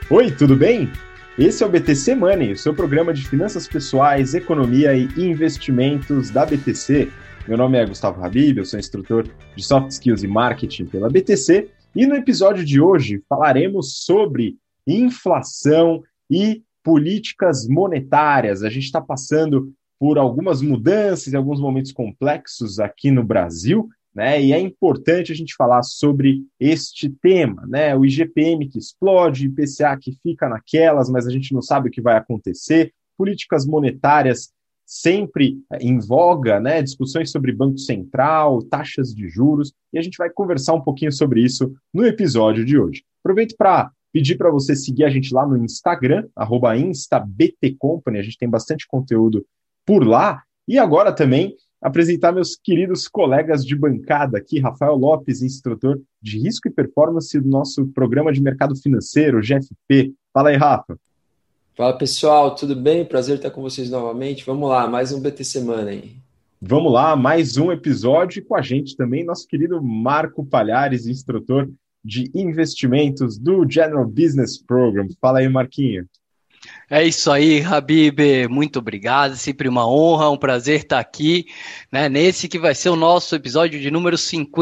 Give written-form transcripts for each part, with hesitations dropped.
Oi, tudo bem? Esse é o BTC Money, o seu programa de finanças pessoais, economia e investimentos da BTC. Meu nome é Gustavo Habib, eu sou instrutor de Soft Skills e Marketing pela BTC e no episódio de hoje falaremos sobre inflação e políticas monetárias. A gente está passando por algumas mudanças e alguns momentos complexos aqui no Brasil, né? E é importante a gente falar sobre este tema, né? O IGPM que explode, IPCA que fica naquelas, mas a gente não sabe o que vai acontecer, políticas monetárias sempre em voga, né? Discussões sobre Banco Central, taxas de juros, e a gente vai conversar um pouquinho sobre isso no episódio de hoje. Aproveito para pedir para você seguir a gente lá no Instagram, @instabtcompany, a gente tem bastante conteúdo por lá, e agora também apresentar meus queridos colegas de bancada aqui, Rafael Lopes, instrutor de risco e performance do nosso programa de mercado financeiro, GFP. Fala aí, Rafa. Fala pessoal, tudo bem? Prazer estar com vocês novamente. Vamos lá, mais um BT Semana aí. Vamos lá, mais um episódio e com a gente também nosso querido Marco Palhares, instrutor de investimentos do General Business Program. Fala aí, Marquinho. É isso aí, Habib, muito obrigado, sempre uma honra, um prazer estar aqui, né, nesse que vai ser o nosso episódio de número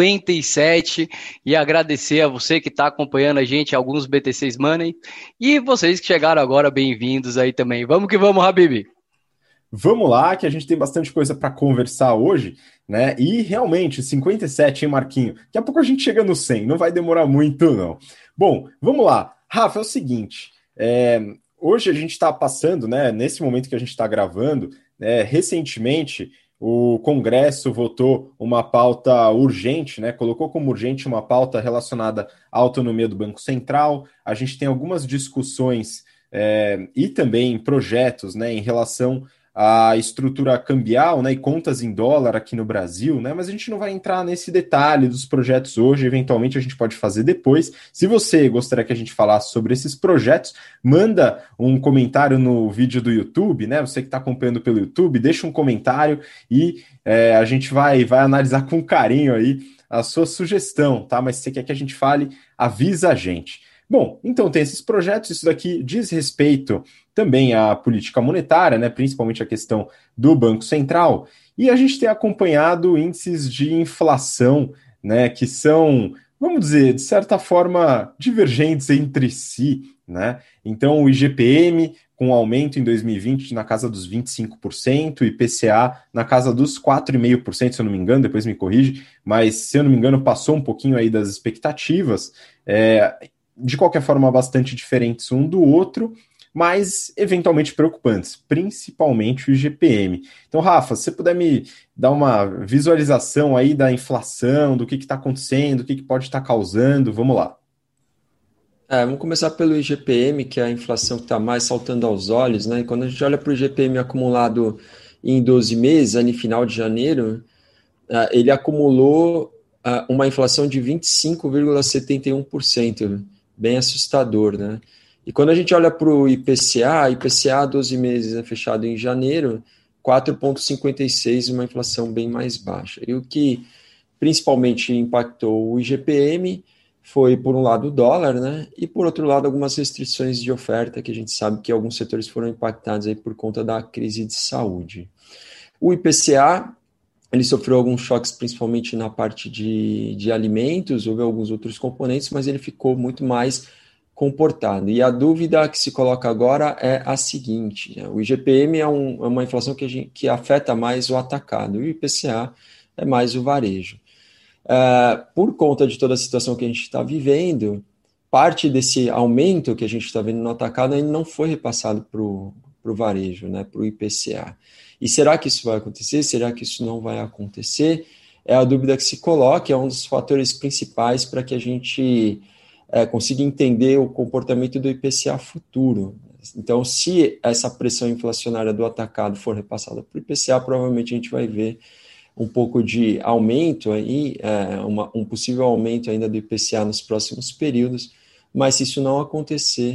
57 e agradecer a você que está acompanhando a gente, alguns BTCs Money, e vocês que chegaram agora, bem-vindos aí também. Vamos que vamos, Habib! Vamos lá, que a gente tem bastante coisa para conversar hoje, né? E realmente, 57, hein, Marquinho? Daqui a pouco a gente chega no 100, não vai demorar muito, não. Bom, vamos lá. Rafa, é o seguinte, hoje a gente está passando, né, nesse momento que a gente está gravando, recentemente o Congresso votou uma pauta urgente, né, colocou como urgente uma pauta relacionada à autonomia do Banco Central. A gente tem algumas discussões e também projetos, né, em relação a estrutura cambial, né, e contas em dólar aqui no Brasil, né, mas a gente não vai entrar nesse detalhe dos projetos hoje, eventualmente a gente pode fazer depois. Se você gostaria que a gente falasse sobre esses projetos, manda um comentário no vídeo do YouTube, né, você que está acompanhando pelo YouTube, deixa um comentário e a gente vai analisar com carinho aí a sua sugestão, tá, mas se você quer que a gente fale, avisa a gente. Bom, então tem esses projetos, isso daqui diz respeito também à política monetária, né, principalmente a questão do Banco Central, e a gente tem acompanhado índices de inflação, né, que são, vamos dizer, de certa forma, divergentes entre si, né? Então o IGPM com um aumento em 2020 na casa dos 25%, e IPCA na casa dos 4,5%, se eu não me engano, depois me corrige, mas se eu não me engano passou um pouquinho aí das expectativas, de qualquer forma bastante diferentes um do outro, mas eventualmente preocupantes, principalmente o IGPM. Então, Rafa, se você puder me dar uma visualização aí da inflação, do que está acontecendo, o que pode estar causando, vamos lá. Vamos começar pelo IGPM, que é a inflação que está mais saltando aos olhos, né? E quando a gente olha para o IGPM acumulado em 12 meses, no final de janeiro, ele acumulou uma inflação de 25,71%, bem assustador, né? E quando a gente olha para o IPCA 12 meses é fechado em janeiro, 4,56, uma inflação bem mais baixa. E o que principalmente impactou o IGPM foi, por um lado, o dólar, né? E, por outro lado, algumas restrições de oferta, que a gente sabe que alguns setores foram impactados aí por conta da crise de saúde. O IPCA, ele sofreu alguns choques, principalmente na parte de alimentos, houve alguns outros componentes, mas ele ficou muito mais comportado. E a dúvida que se coloca agora é a seguinte, né? O IGPM é uma inflação que afeta mais o atacado, e o IPCA é mais o varejo. Por conta de toda a situação que a gente está vivendo, parte desse aumento que a gente está vendo no atacado ainda não foi repassado para o varejo, né, para o IPCA. E será que isso vai acontecer? Será que isso não vai acontecer? É a dúvida que se coloca, é um dos fatores principais para que a gente consiga entender o comportamento do IPCA futuro. Então, se essa pressão inflacionária do atacado for repassada para o IPCA, provavelmente a gente vai ver um pouco de aumento aí, um possível aumento ainda do IPCA nos próximos períodos, mas se isso não acontecer,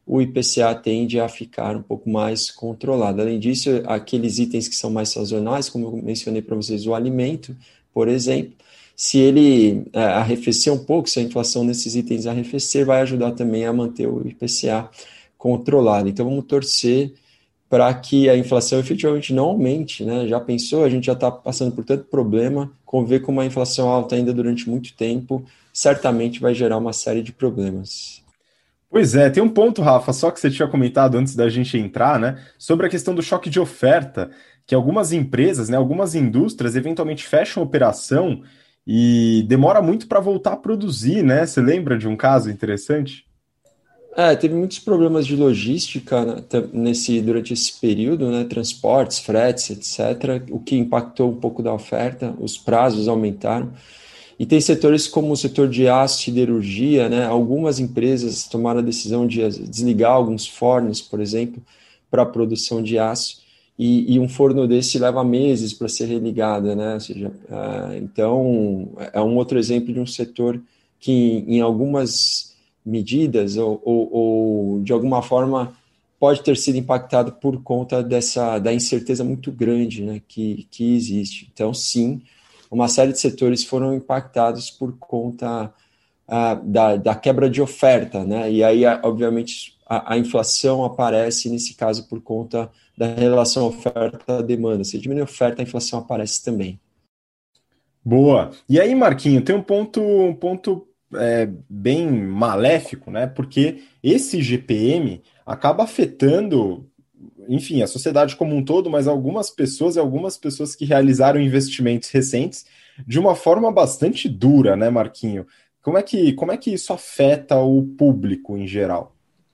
o IPCA tende a ficar um pouco mais controlado. Além disso, aqueles itens que são mais sazonais, como eu mencionei para vocês, o alimento, por exemplo, se ele arrefecer um pouco, se a inflação nesses itens arrefecer, vai ajudar também a manter o IPCA controlado. Então, vamos torcer para que a inflação efetivamente não aumente, né? Já pensou? A gente já está passando por tanto problema, conviver com uma inflação alta ainda durante muito tempo, certamente vai gerar uma série de problemas. Pois é, tem um ponto, Rafa, só que você tinha comentado antes da gente entrar, né, sobre a questão do choque de oferta, que algumas empresas, né, algumas indústrias eventualmente fecham operação e demora muito para voltar a produzir, né? Você lembra de um caso interessante? Teve muitos problemas de logística, né, durante esse período, né, transportes, fretes, etc., o que impactou um pouco da oferta, os prazos aumentaram. E tem setores como o setor de aço, siderurgia, né, algumas empresas tomaram a decisão de desligar alguns fornos, por exemplo, para a produção de aço, e um forno desse leva meses para ser religado, né, ou seja, então é um outro exemplo de um setor que em algumas medidas ou de alguma forma pode ter sido impactado por conta da incerteza muito grande, né, que existe. Então, sim, uma série de setores foram impactados por conta da quebra de oferta, né, e aí, obviamente, a inflação aparece, nesse caso, por conta da relação oferta-demanda. Se diminui a oferta, a inflação aparece também. Boa. E aí, Marquinho, tem um ponto bem maléfico, né? Porque esse GPM acaba afetando, enfim, a sociedade como um todo, mas algumas pessoas e algumas pessoas que realizaram investimentos recentes de uma forma bastante dura, né, Marquinho? Como é que isso afeta o público em geral?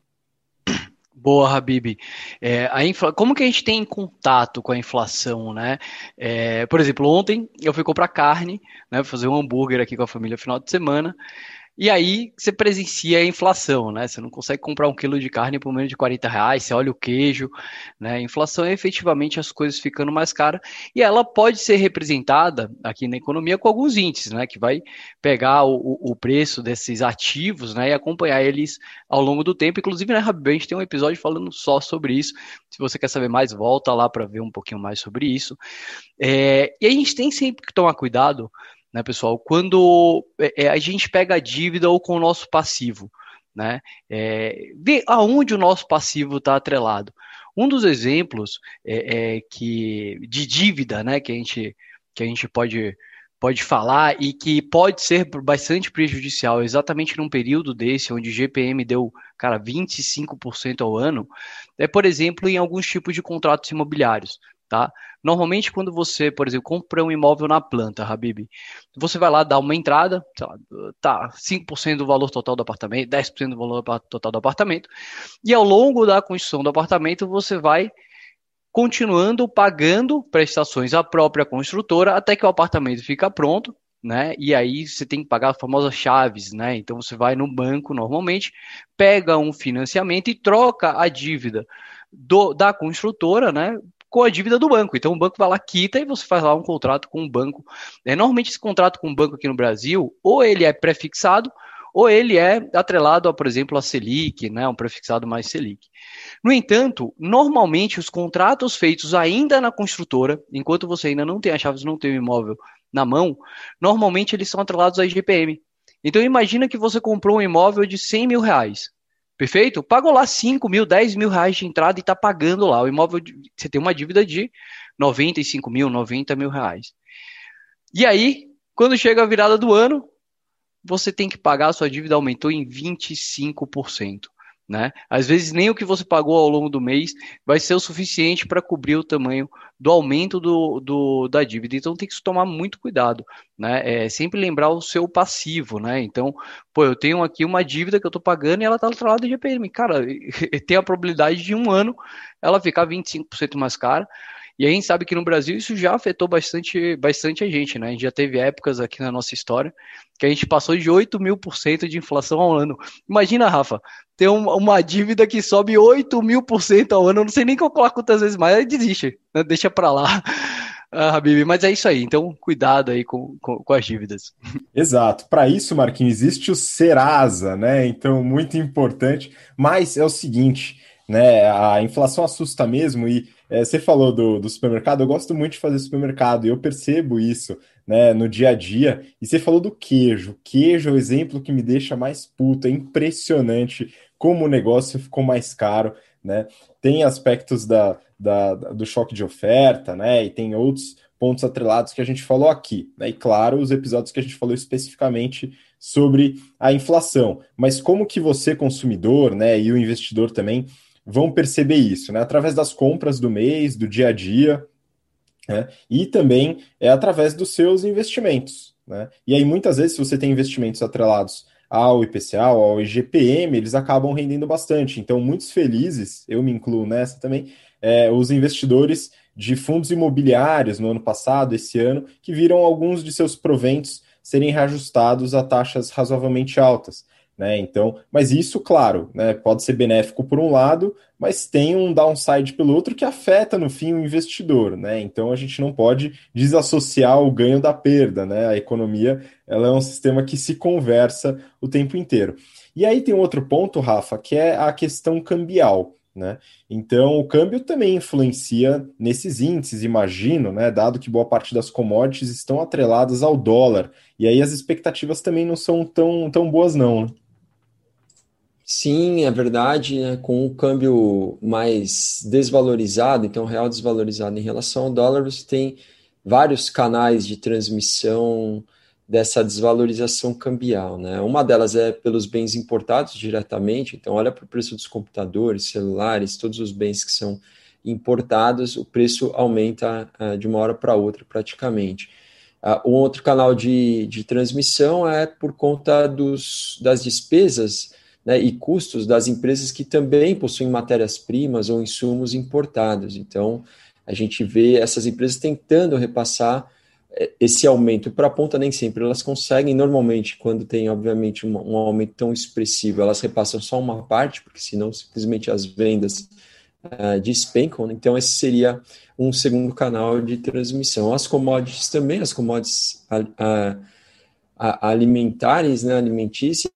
Boa, Habib. Como que a gente tem contato com a inflação, né? Por exemplo, ontem eu fui comprar carne, né, fazer um hambúrguer aqui com a família no final de semana. E aí você presencia a inflação, né? Você não consegue comprar 1 quilo de carne por menos de R$ 40, você olha o queijo, né? A inflação é efetivamente as coisas ficando mais caras e ela pode ser representada aqui na economia com alguns índices, né? Que vai pegar o preço desses ativos, né? E acompanhar eles ao longo do tempo. Inclusive, né, Rabi, a gente tem um episódio falando só sobre isso. Se você quer saber mais, volta lá para ver um pouquinho mais sobre isso. E a gente tem sempre que tomar cuidado, né, pessoal, quando a gente pega a dívida ou com o nosso passivo, né, ver aonde o nosso passivo está atrelado. Um dos exemplos de dívida, né, que a gente pode falar e que pode ser bastante prejudicial exatamente num período desse, onde o GPM deu, cara, 25% ao ano, por exemplo, em alguns tipos de contratos imobiliários. Tá? Normalmente, quando você, por exemplo, compra um imóvel na planta, Habib, você vai lá dar uma entrada, sei lá, 5% do valor total do apartamento, 10% do valor total do apartamento, e ao longo da construção do apartamento, você vai continuando pagando prestações à própria construtora até que o apartamento fica pronto, né? E aí você tem que pagar as famosas chaves, né? Então você vai no banco normalmente, pega um financiamento e troca a dívida da construtora, né, com a dívida do banco. Então o banco vai lá, quita e você faz lá um contrato com o banco. Normalmente esse contrato com o banco aqui no Brasil, ou ele é prefixado, ou ele é atrelado, por exemplo, a Selic, né, um prefixado mais Selic. No entanto, normalmente os contratos feitos ainda na construtora, enquanto você ainda não tem as chaves, não tem o imóvel na mão, normalmente eles são atrelados a IGPM. Então imagina que você comprou um imóvel de R$ 100.000. Perfeito? Pagou lá 5 mil, 10 mil reais de entrada e está pagando lá. O imóvel, você tem uma dívida de 95 mil, 90 mil reais. E aí, quando chega a virada do ano, você tem que pagar, a sua dívida aumentou em 25%. Né? Às vezes nem o que você pagou ao longo do mês vai ser o suficiente para cobrir o tamanho do aumento da dívida. Então tem que tomar muito cuidado, né? Sempre lembrar o seu passivo, né? Então, eu tenho aqui uma dívida que eu estou pagando e ela está atrelada ao IGPM. Cara, tem a probabilidade de um ano ela ficar 25% mais cara. E a gente sabe que no Brasil isso já afetou bastante a gente, né? A gente já teve épocas aqui na nossa história que a gente passou de 8.000% de inflação ao ano. Imagina, Rafa, ter uma dívida que sobe 8.000% ao ano, eu não sei nem calcular quantas vezes mais, aí desiste, né? Deixa pra lá. Habib, mas é isso aí. Então, cuidado aí com as dívidas. Exato. Para isso, Marquinhos, existe o Serasa, né? Então, muito importante. Mas é o seguinte, né? A inflação assusta mesmo e você falou do supermercado. Eu gosto muito de fazer supermercado e eu percebo isso, né? No dia a dia. E você falou do queijo. Queijo é o exemplo que me deixa mais puto. É impressionante como o negócio ficou mais caro, né? Tem aspectos do choque de oferta, né? E tem outros pontos atrelados que a gente falou aqui, né? E claro, os episódios que a gente falou especificamente sobre a inflação. Mas como que você, consumidor, né, e o investidor também vão perceber isso, né? Através das compras do mês, do dia a dia, né? E também através dos seus investimentos, né? E aí, muitas vezes, se você tem investimentos atrelados ao IPCA, ao IGPM, eles acabam rendendo bastante. Então, muitos felizes, eu me incluo nessa também, os investidores de fundos imobiliários no ano passado, esse ano, que viram alguns de seus proventos serem reajustados a taxas razoavelmente altas, né? Então, mas isso, claro, né, pode ser benéfico por um lado, mas tem um downside pelo outro que afeta, no fim, o investidor, né? Então a gente não pode desassociar o ganho da perda, né? A economia, ela é um sistema que se conversa o tempo inteiro. E aí tem um outro ponto, Rafa, que é a questão cambial, né? Então o câmbio também influencia nesses índices, imagino, né? Dado que boa parte das commodities estão atreladas ao dólar. E aí as expectativas também não são tão boas, não, né? Sim, é verdade, né? Com o câmbio mais desvalorizado, então o real desvalorizado em relação ao dólar, você tem vários canais de transmissão dessa desvalorização cambial, né? Uma delas é pelos bens importados diretamente, então olha para o preço dos computadores, celulares, todos os bens que são importados, o preço aumenta de uma hora para outra praticamente. Um outro canal de transmissão é por conta das despesas, né, e custos das empresas que também possuem matérias-primas ou insumos importados. Então, a gente vê essas empresas tentando repassar esse aumento para a ponta, nem sempre elas conseguem. Normalmente, quando tem, obviamente, um aumento tão expressivo, elas repassam só uma parte, porque senão simplesmente as vendas despencam. Então, esse seria um segundo canal de transmissão. As commodities também, as commodities alimentares, né, alimentícias.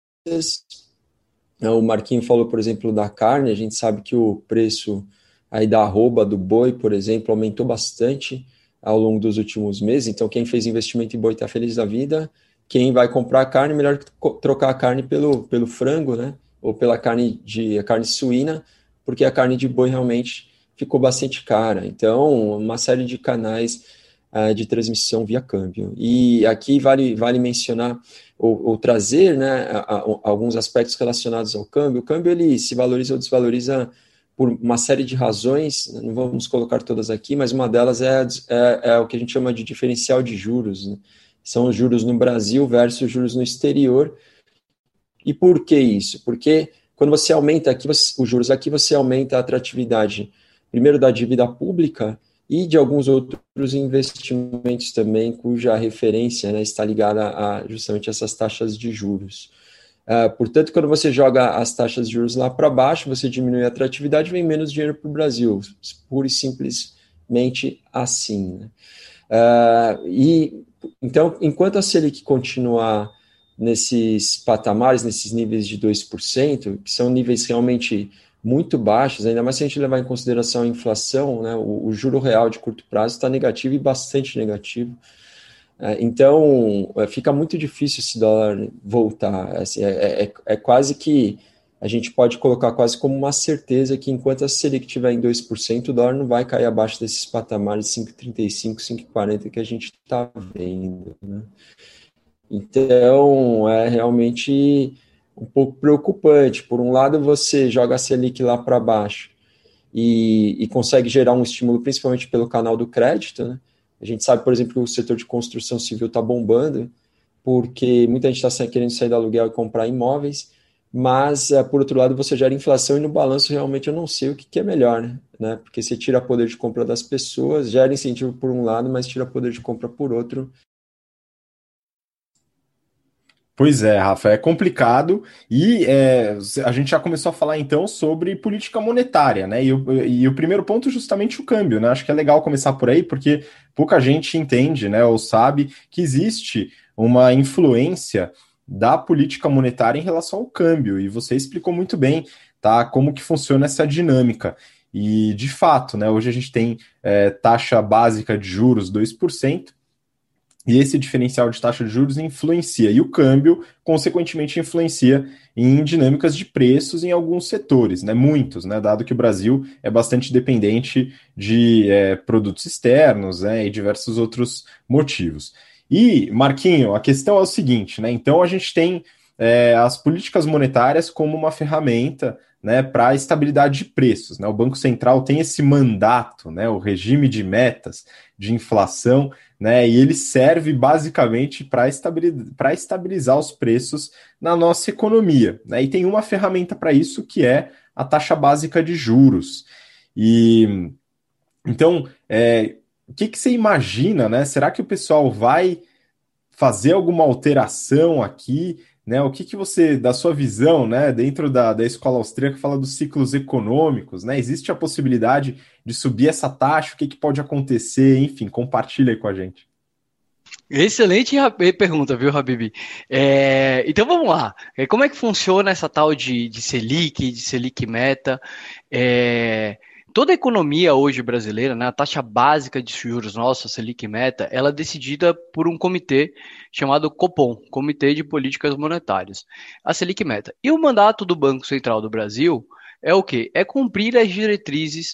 O Marquinho falou, por exemplo, da carne. A gente sabe que o preço aí da arroba do boi, por exemplo, aumentou bastante ao longo dos últimos meses. Então, quem fez investimento em boi está feliz da vida. Quem vai comprar carne, melhor trocar a carne pelo frango, né? Ou pela a carne suína, porque a carne de boi realmente ficou bastante cara. Então, uma série de canais de transmissão via câmbio. E aqui vale mencionar ou trazer, né, alguns aspectos relacionados ao câmbio. O câmbio ele se valoriza ou desvaloriza por uma série de razões, não vamos colocar todas aqui, mas uma delas é o que a gente chama de diferencial de juros, né? São os juros no Brasil versus os juros no exterior. E por que isso? Porque quando você aumenta aqui os juros aqui, você aumenta a atratividade, primeiro da dívida pública e de alguns outros investimentos também, cuja referência, né, está ligada a justamente essas taxas de juros. Portanto, quando você joga as taxas de juros lá para baixo, você diminui a atratividade, vem menos dinheiro para o Brasil, pura e simplesmente assim, né? Então, enquanto a Selic continuar nesses patamares, nesses níveis de 2%, que são níveis realmente muito baixos, ainda mais se a gente levar em consideração a inflação, né, o juro real de curto prazo está negativo e bastante negativo. Então, fica muito difícil esse dólar voltar. Assim, é quase que a gente pode colocar quase como uma certeza que enquanto a Selic estiver em 2%, o dólar não vai cair abaixo desses patamares de 5,35, 5,40 que a gente está vendo, né? Então, é realmente um pouco preocupante. Por um lado, você joga a Selic lá para baixo e consegue gerar um estímulo, principalmente pelo canal do crédito, né? A gente sabe, por exemplo, que o setor de construção civil está bombando, porque muita gente está querendo sair do aluguel e comprar imóveis, mas, por outro lado, você gera inflação e no balanço realmente eu não sei o que é melhor, né? Porque você tira poder de compra das pessoas, gera incentivo por um lado, mas tira poder de compra por outro. Pois é, Rafa, é complicado e a gente já começou a falar então sobre política monetária, né? E o primeiro ponto é justamente o câmbio, né? Acho que é legal começar por aí, porque pouca gente entende, né, ou sabe que existe uma influência da política monetária em relação ao câmbio, e você explicou muito bem, tá, como que funciona essa dinâmica. E de fato, né, hoje a gente tem taxa básica de juros 2%. E esse diferencial de taxa de juros influencia, e o câmbio, consequentemente, influencia em dinâmicas de preços em alguns setores, né? Muitos, né? Dado que o Brasil é bastante dependente de produtos externos, né? E diversos outros motivos. E, Marquinho, a questão é o seguinte, né? Então a gente tem as políticas monetárias como uma ferramenta, né, para a estabilidade de preços, né? O Banco Central tem esse mandato, né? O regime de metas de inflação, né? E ele serve basicamente para estabilizar os preços na nossa economia, né? E tem uma ferramenta para isso que é a taxa básica de juros. E então, o que você imagina, né? Será que o pessoal vai fazer alguma alteração aqui? Né, o que você, da sua visão, né, dentro da escola austríaca, fala dos ciclos econômicos, né? Existe a possibilidade de subir essa taxa? O que pode acontecer? Enfim, compartilha aí com a gente. Excelente pergunta, viu, Habib? Então vamos lá. Como é que funciona essa tal de Selic Meta? É, Toda a economia hoje brasileira, né, a taxa básica de juros nossa, Selic Meta, ela é decidida por um comitê chamado Copom, Comitê de Políticas Monetárias, a Selic Meta. E o mandato do Banco Central do Brasil é o quê? É cumprir as diretrizes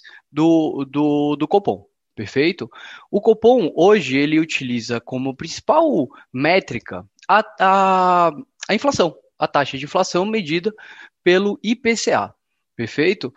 do Copom. Perfeito? O Copom, hoje, ele utiliza como principal métrica a inflação, a taxa de inflação medida pelo IPCA. Perfeito?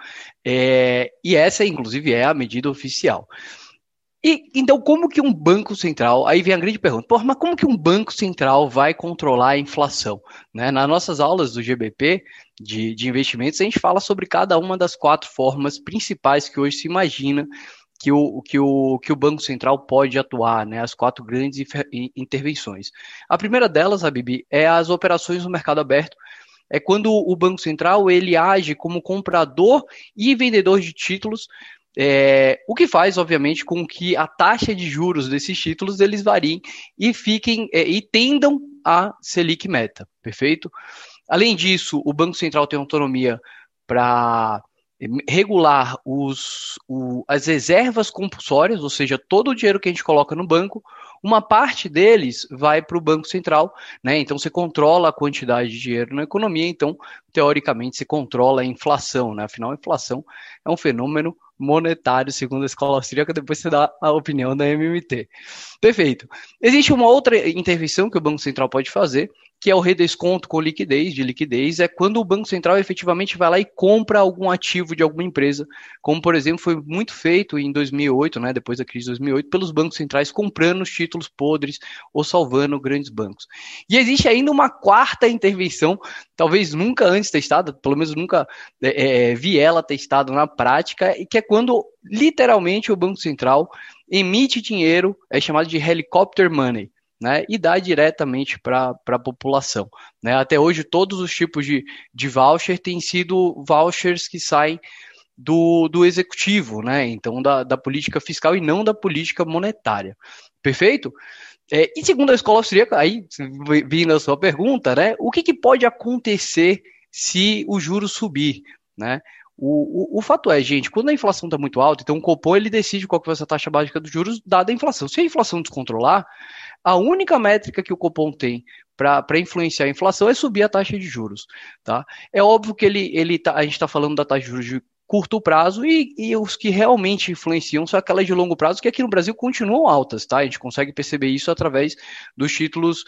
E essa, inclusive, é a medida oficial. E então, como que um banco central, aí vem a grande pergunta, mas como que um banco central vai controlar a inflação? Né? Nas nossas aulas do GBP, de investimentos, a gente fala sobre cada uma das 4 formas principais que hoje se imagina que o Banco Central pode atuar, né? As 4 grandes intervenções. A primeira delas, Habib, é as operações no mercado aberto. É quando o Banco Central ele age como comprador e vendedor de títulos, o que faz, obviamente, com que a taxa de juros desses títulos eles variem e fiquem e tendam a Selic Meta, perfeito? Além disso, o Banco Central tem autonomia para regular as reservas compulsórias, ou seja, todo o dinheiro que a gente coloca no banco, uma parte deles vai para o Banco Central, né? Então você controla a quantidade de dinheiro na economia, então, teoricamente, você controla a inflação, né? Afinal, a inflação é um fenômeno monetário, segundo a escola austríaca, depois você dá a opinião da MMT. Perfeito. Existe uma outra intervenção que o Banco Central pode fazer, que é o redesconto com liquidez, é quando o Banco Central efetivamente vai lá e compra algum ativo de alguma empresa, como, por exemplo, foi muito feito em 2008, né, depois da crise de 2008, pelos bancos centrais comprando os títulos podres ou salvando grandes bancos. E existe ainda uma quarta intervenção, talvez nunca antes testada, pelo menos nunca vi ela testada na prática, e que é quando, literalmente, o Banco Central emite dinheiro, é chamado de helicopter money, né, e dá diretamente para a população. Né? Até hoje, todos os tipos de voucher têm sido vouchers que saem do executivo, né? Então da política fiscal e não da política monetária. Perfeito? E segundo a escola austríaca, aí vindo a sua pergunta, né, o que pode acontecer se o juro subir? Né? O fato é, gente, quando a inflação está muito alta, então o Copom ele decide qual que vai ser a taxa básica dos juros dada a inflação. Se a inflação descontrolar, a única métrica que o Copom tem para influenciar a inflação é subir a taxa de juros. Tá? É óbvio que a gente está falando da taxa de juros de curto prazo e os que realmente influenciam são aquelas de longo prazo, que aqui no Brasil continuam altas. Tá? A gente consegue perceber isso através dos títulos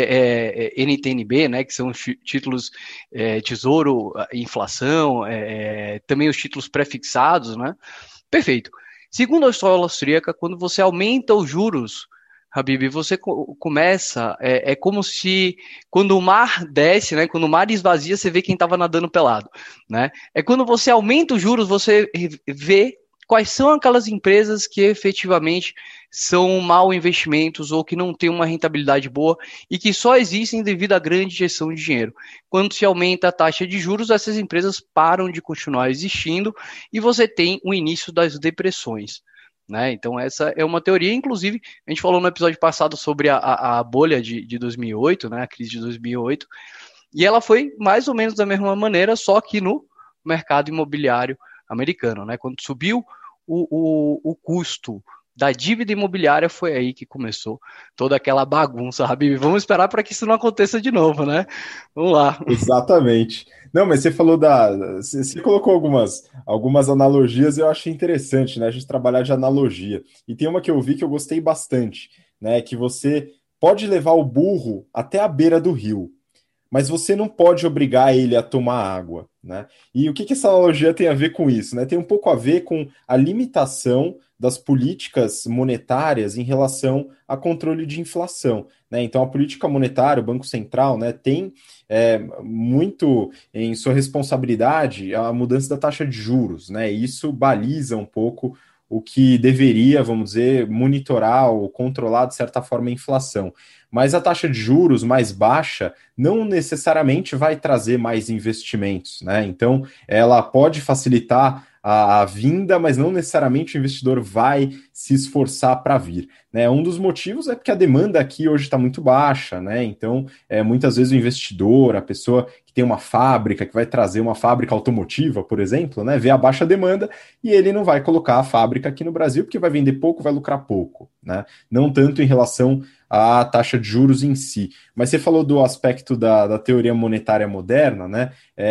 NTNB, né, que são os títulos Tesouro, Inflação, também os títulos prefixados. Né? Perfeito. Segundo a escola austríaca, quando você aumenta os juros, Habib, você começa, é como se quando o mar desce, né, quando o mar esvazia, você vê quem estava nadando pelado. Né? É quando você aumenta os juros, você vê quais são aquelas empresas que efetivamente são mau investimentos ou que não têm uma rentabilidade boa e que só existem devido à grande injeção de dinheiro. Quando se aumenta a taxa de juros, essas empresas param de continuar existindo e você tem o início das depressões. Né? Então, essa é uma teoria. Inclusive, a gente falou no episódio passado sobre a bolha de 2008, né? A crise de 2008, e ela foi mais ou menos da mesma maneira, só que no mercado imobiliário americano. Né? Quando subiu o custo da dívida imobiliária, foi aí que começou toda aquela bagunça, Habib. Vamos esperar para que isso não aconteça de novo, né? Vamos lá. Exatamente. Não, mas você falou Você colocou algumas analogias, eu achei interessante, né? A gente trabalhar de analogia. E tem uma que eu vi que eu gostei bastante, né? Que você pode levar o burro até a beira do rio, mas você não pode obrigar ele a tomar água, né? E o que essa analogia tem a ver com isso, né? Tem um pouco a ver com a limitação das políticas monetárias em relação a controle de inflação, né? Então, a política monetária, o Banco Central, né, tem muito em sua responsabilidade a mudança da taxa de juros, né? E isso baliza um pouco o que deveria, vamos dizer, monitorar ou controlar, de certa forma, a inflação. Mas a taxa de juros mais baixa não necessariamente vai trazer mais investimentos, né? Então, ela pode facilitar a vinda, mas não necessariamente o investidor vai se esforçar para vir, né? Um dos motivos é porque a demanda aqui hoje está muito baixa, né? Então, muitas vezes o investidor, a pessoa que tem uma fábrica, que vai trazer uma fábrica automotiva, por exemplo, né, vê a baixa demanda e ele não vai colocar a fábrica aqui no Brasil porque vai vender pouco, vai lucrar pouco, né? Não tanto em relação à taxa de juros em si. Mas você falou do aspecto da teoria monetária moderna, né?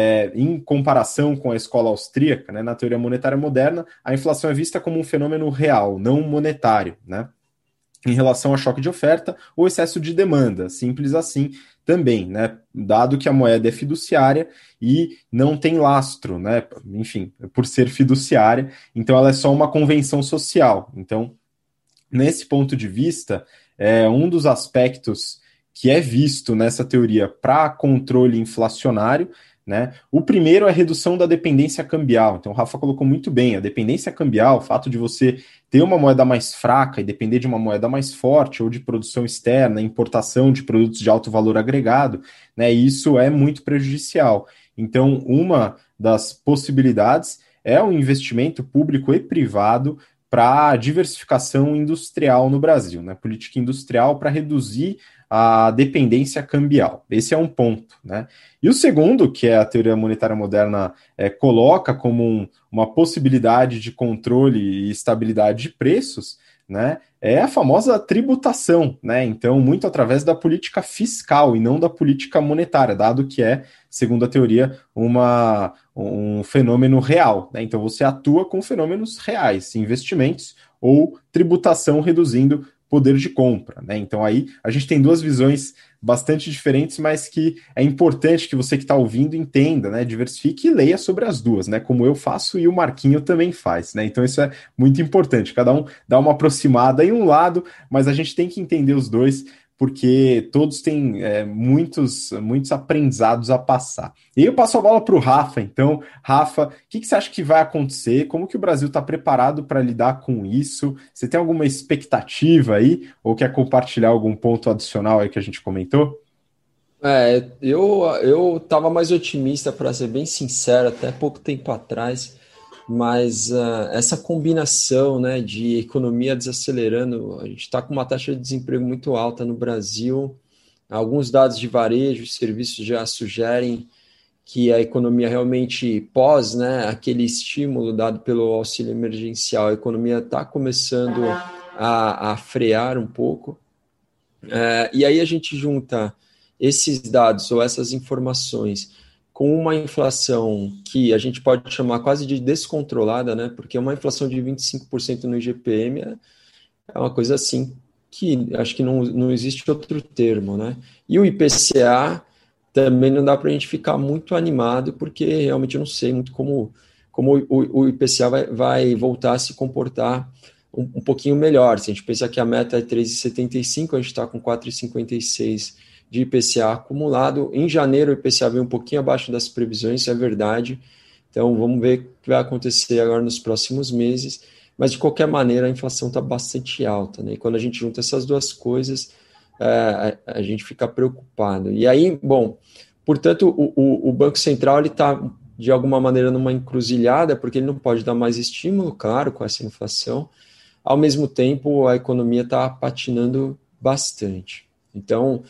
Em comparação com a escola austríaca, né, na teoria monetária moderna, a inflação é vista como um fenômeno real, não monetário, né? Em relação a choque de oferta ou excesso de demanda, simples assim também, né? Dado que a moeda é fiduciária e não tem lastro, né? Enfim, por ser fiduciária, então ela é só uma convenção social. Então, nesse ponto de vista, um dos aspectos que é visto nessa teoria para controle inflacionário, né? O primeiro é a redução da dependência cambial. Então, o Rafa colocou muito bem, a dependência cambial, o fato de você ter uma moeda mais fraca e depender de uma moeda mais forte, ou de produção externa, importação de produtos de alto valor agregado, né? Isso é muito prejudicial. Então, uma das possibilidades é o investimento público e privado para a diversificação industrial no Brasil, né? Política industrial para reduzir a dependência cambial. Esse é um ponto, né? E o segundo, que a teoria monetária moderna coloca como uma possibilidade de controle e estabilidade de preços, né, é a famosa tributação, né? Então, muito através da política fiscal e não da política monetária, dado que segundo a teoria, um fenômeno real, né? Então, você atua com fenômenos reais, investimentos ou tributação reduzindo poder de compra, né? Então aí a gente tem duas visões bastante diferentes, mas que é importante que você que está ouvindo entenda, né? Diversifique e leia sobre as duas, né? Como eu faço e o Marquinho também faz, né? Então isso é muito importante. Cada um dá uma aproximada em um lado, mas a gente tem que entender os dois, porque todos têm muitos aprendizados a passar. E eu passo a bola para o Rafa, então. Rafa, o que você acha que vai acontecer? Como que o Brasil está preparado para lidar com isso? Você tem alguma expectativa aí? Ou quer compartilhar algum ponto adicional aí que a gente comentou? Eu estava mais otimista, para ser bem sincero, até pouco tempo atrás, mas essa combinação, né, de economia desacelerando, a gente está com uma taxa de desemprego muito alta no Brasil, alguns dados de varejo e serviços já sugerem que a economia realmente pós, né, aquele estímulo dado pelo auxílio emergencial, a economia está começando a frear um pouco, e aí a gente junta esses dados ou essas informações com uma inflação que a gente pode chamar quase de descontrolada, né? Porque uma inflação de 25% no IGPM é uma coisa assim que acho que não existe outro termo, né? E o IPCA também não dá para a gente ficar muito animado, porque realmente eu não sei muito como o IPCA vai voltar a se comportar um pouquinho melhor. Se a gente pensar que a meta é 3,75, a gente está com 4,56 de IPCA acumulado. Em janeiro, o IPCA veio um pouquinho abaixo das previsões, isso é verdade, Então, vamos ver o que vai acontecer agora nos próximos meses. Mas, de qualquer maneira, a inflação está bastante alta, né? E quando a gente junta essas duas coisas, a gente fica preocupado. E aí, bom, portanto, o Banco Central está, de alguma maneira, numa encruzilhada, porque ele não pode dar mais estímulo, claro, com essa inflação. Ao mesmo tempo, a economia está patinando bastante. Então,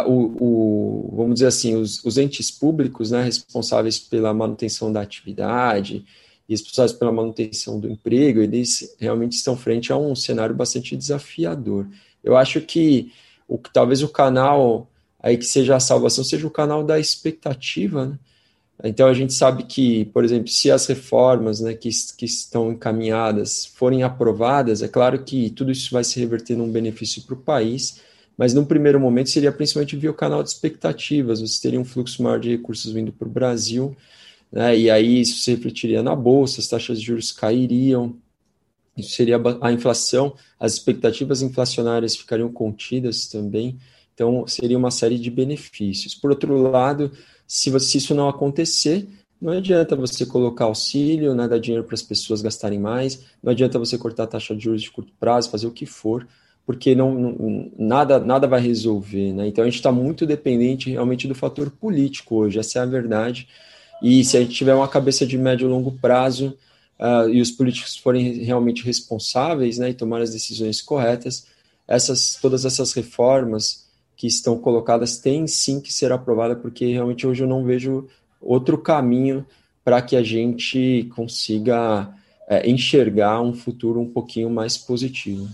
vamos dizer assim, os entes públicos, né, responsáveis pela manutenção da atividade e responsáveis pela manutenção do emprego, eles realmente estão frente a um cenário bastante desafiador. Eu acho que talvez o canal aí que seja a salvação seja o canal da expectativa, né? Então, a gente sabe que, por exemplo, se as reformas, né, que estão encaminhadas forem aprovadas, é claro que tudo isso vai se reverter num benefício para o país, mas num primeiro momento seria principalmente via o canal de expectativas, você teria um fluxo maior de recursos vindo para o Brasil, né, e aí isso se refletiria na Bolsa, as taxas de juros cairiam, isso seria a inflação, as expectativas inflacionárias ficariam contidas também, então seria uma série de benefícios. Por outro lado, se isso não acontecer, não adianta você colocar auxílio, né, dar dinheiro para as pessoas gastarem mais, não adianta você cortar a taxa de juros de curto prazo, fazer o que for, porque nada vai resolver, né? Então a gente está muito dependente realmente do fator político hoje, essa é a verdade. E se a gente tiver uma cabeça de médio e longo prazo e os políticos forem realmente responsáveis, né, e tomar as decisões corretas, todas essas reformas que estão colocadas têm sim que ser aprovadas, porque realmente hoje eu não vejo outro caminho para que a gente consiga enxergar um futuro um pouquinho mais positivo.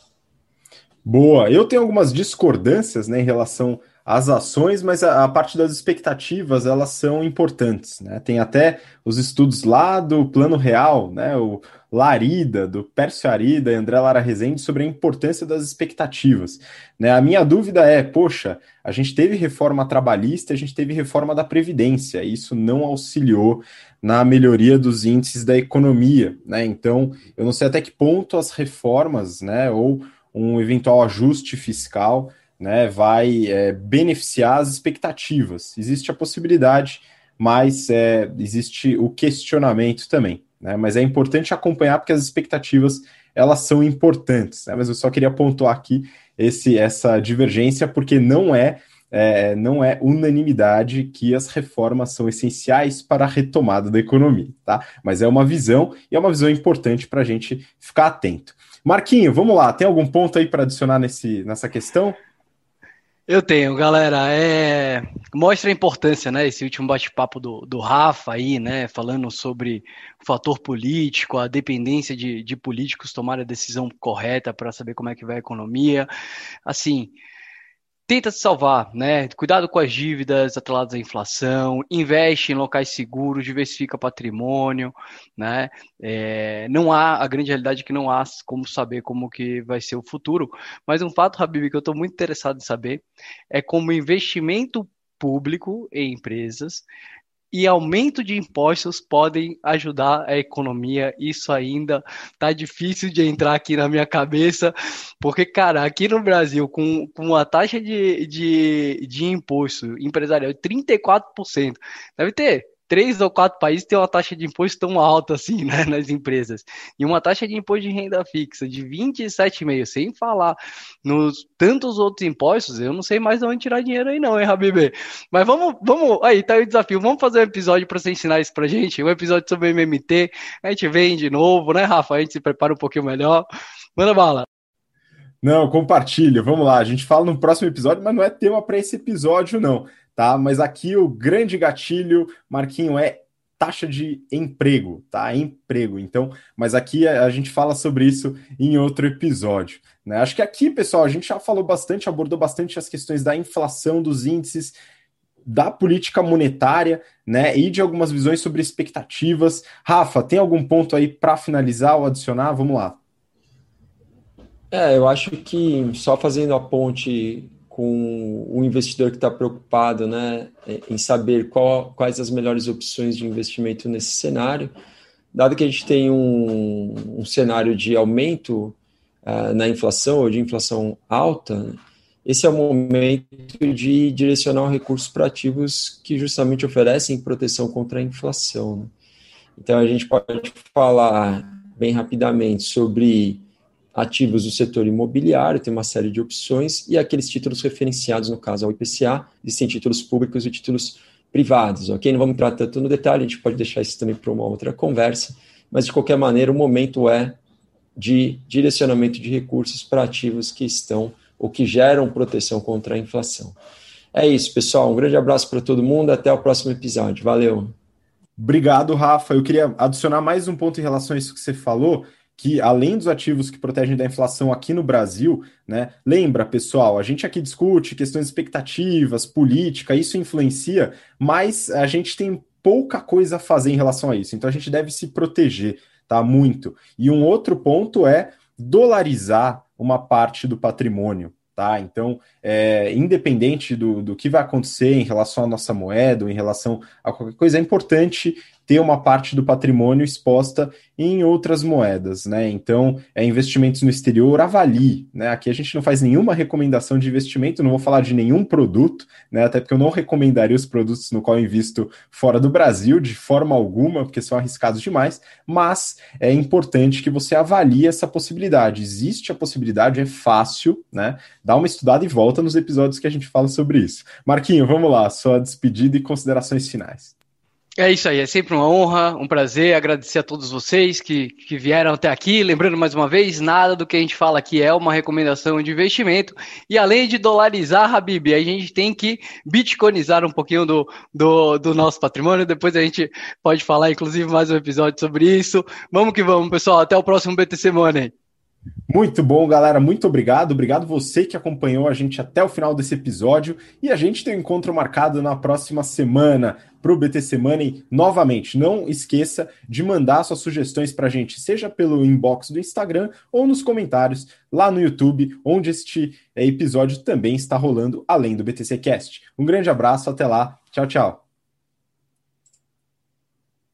Boa, eu tenho algumas discordâncias, né, em relação às ações, mas a parte das expectativas, elas são importantes, né? Tem até os estudos lá do Plano Real, né, o Larida, do Pércio Arida e André Lara Rezende, sobre a importância das expectativas, né? A minha dúvida é, poxa, a gente teve reforma trabalhista, a gente teve reforma da Previdência, e isso não auxiliou na melhoria dos índices da economia, né? Então, eu não sei até que ponto as reformas, né, ou um eventual ajuste fiscal, né, vai beneficiar as expectativas. Existe a possibilidade, mas existe o questionamento também, né? Mas é importante acompanhar porque as expectativas elas são importantes, né? Mas eu só queria pontuar aqui essa divergência porque não é unanimidade que as reformas são essenciais para a retomada da economia, tá? Mas é uma visão e é uma visão importante para a gente ficar atento. Marquinho, vamos lá, tem algum ponto aí para adicionar nessa questão? Eu tenho, galera. Mostra a importância, né? Esse último bate-papo do Rafa aí, né? Falando sobre o fator político, a dependência de políticos tomarem a decisão correta para saber como é que vai a economia. Assim, tenta se salvar, né? Cuidado com as dívidas atreladas à inflação, investe em locais seguros, diversifica patrimônio, né? Não há, a grande realidade é que não há como saber como que vai ser o futuro, mas um fato, Habib, que eu estou muito interessado em saber é como investimento público em empresas e aumento de impostos podem ajudar a economia. Isso ainda tá difícil de entrar aqui na minha cabeça, porque, cara, aqui no Brasil, com a taxa de imposto empresarial de 34%, deve ter 3 ou 4 países que têm uma taxa de imposto tão alta assim, né, nas empresas. E uma taxa de imposto de renda fixa de 27,5%, sem falar nos tantos outros impostos, eu não sei mais de onde tirar dinheiro aí não, hein, Habib? Mas vamos, aí tá aí o desafio, vamos fazer um episódio para você ensinar isso pra gente, um episódio sobre MMT, a gente vem de novo, né, Rafa? A gente se prepara um pouquinho melhor. Manda bala. Não, compartilha, vamos lá, a gente fala no próximo episódio, mas não é tema para esse episódio não, tá? Mas aqui o grande gatilho, Marquinho, é taxa de emprego, tá? Emprego. Então, mas aqui a gente fala sobre isso em outro episódio, né? Acho que aqui, pessoal, a gente já falou bastante, abordou bastante as questões da inflação, dos índices, da política monetária, né? E de algumas visões sobre expectativas. Rafa, tem algum ponto aí para finalizar ou adicionar? Vamos lá. Eu acho que só fazendo a ponte com o investidor que está preocupado, né, em saber quais as melhores opções de investimento nesse cenário, dado que a gente tem um cenário de aumento na inflação ou de inflação alta, né, esse é o momento de direcionar o recurso para ativos que justamente oferecem proteção contra a inflação, né? Então, a gente pode falar bem rapidamente sobre ativos do setor imobiliário, tem uma série de opções, e aqueles títulos referenciados, no caso ao IPCA, existem títulos públicos e títulos privados, ok? Não vamos entrar tanto no detalhe, a gente pode deixar isso também para uma outra conversa, mas de qualquer maneira o momento é de direcionamento de recursos para ativos que estão ou que geram proteção contra a inflação. É isso, pessoal. Um grande abraço para todo mundo. Até o próximo episódio. Valeu. Obrigado, Rafa. Eu queria adicionar mais um ponto em relação a isso que você falou, que além dos ativos que protegem da inflação aqui no Brasil, né? Lembra, pessoal, a gente aqui discute questões de expectativas, política, isso influencia, mas a gente tem pouca coisa a fazer em relação a isso. Então a gente deve se proteger, tá? Muito. E um outro ponto é dolarizar uma parte do patrimônio. Tá? Então, independente do que vai acontecer em relação à nossa moeda ou em relação a qualquer coisa, é importante ter uma parte do patrimônio exposta em outras moedas, né? Então, investimentos no exterior, avalie, né? Aqui a gente não faz nenhuma recomendação de investimento, não vou falar de nenhum produto, né? Até porque eu não recomendaria os produtos no qual eu invisto fora do Brasil, de forma alguma, porque são arriscados demais, mas é importante que você avalie essa possibilidade. Existe a possibilidade, é fácil, né? Dá uma estudada e volta nos episódios que a gente fala sobre isso. Marquinho, vamos lá, sua despedida e considerações finais. É isso aí, é sempre uma honra, um prazer, agradecer a todos vocês que vieram até aqui. Lembrando mais uma vez, nada do que a gente fala aqui é uma recomendação de investimento. E além de dolarizar, Habib, a gente tem que bitcoinizar um pouquinho do nosso patrimônio. Depois a gente pode falar, inclusive, mais um episódio sobre isso. Vamos que vamos, pessoal. Até o próximo BTC Money. Muito bom, galera. Muito obrigado. Obrigado você que acompanhou a gente até o final desse episódio. E a gente tem um encontro marcado na próxima semana para o BTC Money novamente. Não esqueça de mandar suas sugestões para a gente, seja pelo inbox do Instagram ou nos comentários lá no YouTube, onde este episódio também está rolando além do BTC Cast. Um grande abraço, até lá. Tchau, tchau.